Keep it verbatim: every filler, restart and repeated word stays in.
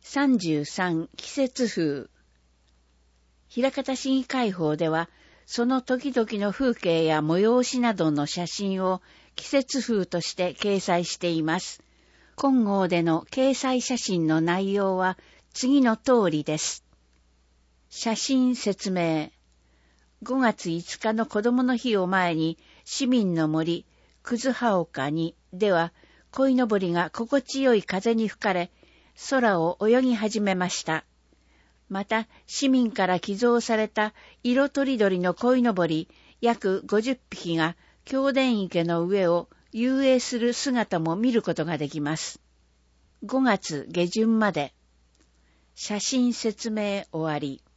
さんじゅうさん季節風。枚方市議会報では、その時々の風景や催しなどの写真を季節風として掲載しています。今号での掲載写真の内容は次の通りです。写真説明。ごがついつかの子供の日を前に、市民の森、葛葉丘にでは、鯉のぼりが心地よい風に吹かれ、空を泳ぎ始めました。また、市民から寄贈された色とりどりの鯉のぼり約ごじゅっぴきが京田池の上を遊泳する姿も見ることができます。ごがつげじゅんまで。写真説明終わり。